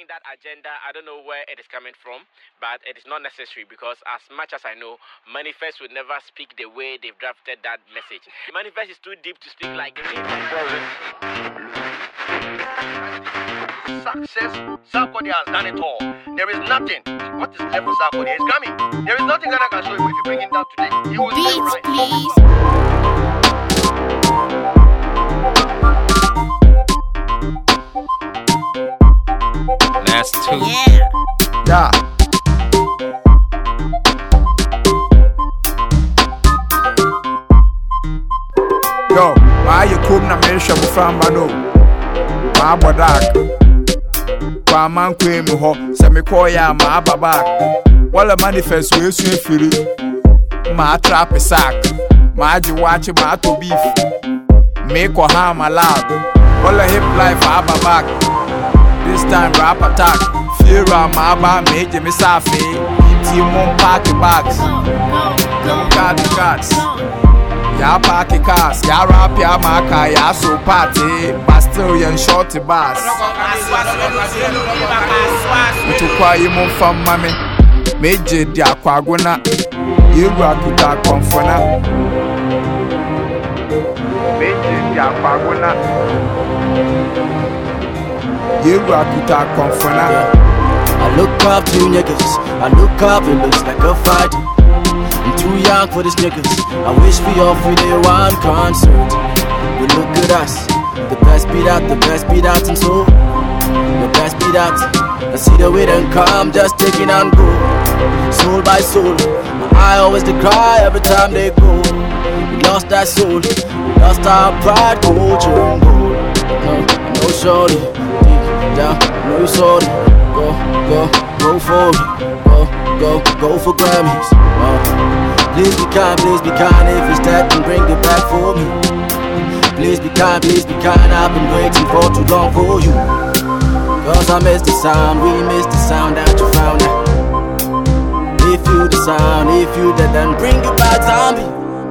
pushing that agenda. I don't know where it is coming from, but it is not necessary because as much as I know, Manifest would never speak the way they've drafted that message. Manifest is too deep to speak like the Success, Sarkodie has done it all. There is nothing. What is left for Sarkodie? He's coming. There is nothing that I can show you if you bring him down today. He will stay right. Please. That's two. Yeah. Yo, why you come na mention from Mano? My bodak. Kwa man kwem ho, se me call ya my babak. Wala Manifest we so free. My trap sack. My ji watch my to beef. Make or harm a lab. Wala hip life babak. This time rap attack. Fear my ba make me safi. Team on party bags. Cards. Ya party cars, ya rap ya maka, ya so party, but still you shorty bars. Utukwa yimu from mami, meje dia kwaguna, yirwa kuta konfona. Meje dia kwaguna, yirwa kuta konfona. I look up to you niggas, I look up, it looks like a fight. I'm too young for this niggas. I wish we all free day one concert. But look at us, the best beat out and so the best beat out. I see the way them come, just taking and go, soul by soul. I always they cry every time they go. We lost that soul, we lost our pride, culture and gold. No shorty, deep down, no you sorry. Go for it, go for Grammys. Please be kind if it's that, then bring it back for me. Please be kind, I've been waiting for too long for you. Cause I miss the sound, we miss the sound that you found out. If you the sound, if you that, then bring it back, zombie.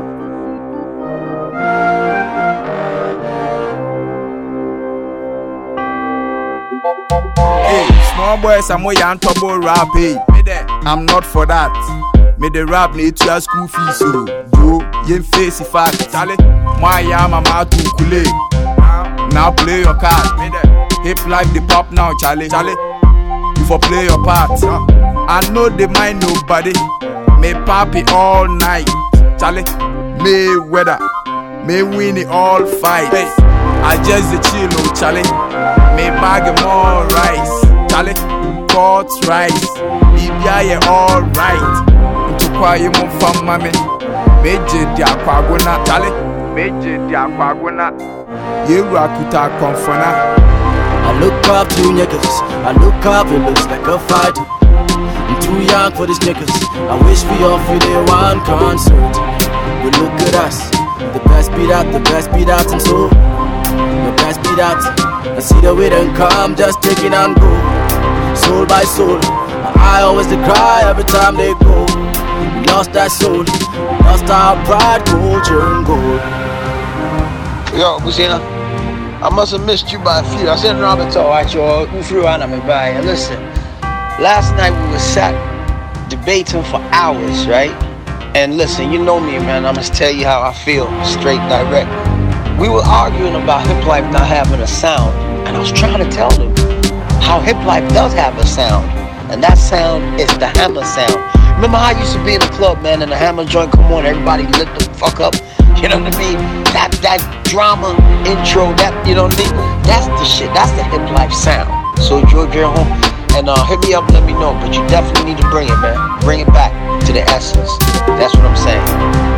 Hey, small boys, I'm way on top of rap, hey. I'm not for that. Me the rap need to school fees, so do yen face fact. Charlie, my yama to kule. Now play your card. Hip life the pop now, Charlie. You for play your part. I know they mind nobody. Me papi all night, Charlie. Me weather, me win it all fight. Hey, I just the chill, oh Charlie. Me bag more rice, Charlie. Got rice, BBI alright. Utukwa yimu from mami, meje dia kwaguna, Charlie. Meje dia kwaguna, yirwa kuta konfona. I look up to you niggas, I look up, it looks like a fight. I'm too young for this niggas, I wish we all free day one concert. But look at us, the best beat out and so the best beat out. I see the way them come, just taking and go, soul by soul. I always they cry every time they go. We lost that soul, we lost our pride, culture and gold. Yo, Busina, I must have missed you by a few. I said Robert at your by. And listen, last night we were sat debating for hours, right? And listen, you know me, man. I must tell you how I feel, straight, direct. We were arguing about hip life not having a sound, and I was trying to tell them how hip life does have a sound, and that sound is the hammer sound. Remember how I used to be in the club, man, and the hammer joint come on, everybody lit the fuck up. You know what I mean? That drama intro, that, you know what I mean? That's the shit. That's the hip life sound. So George, you're home, and hit me up, let me know. But you definitely need to bring it, man. Bring it back to the essence. That's what I'm saying.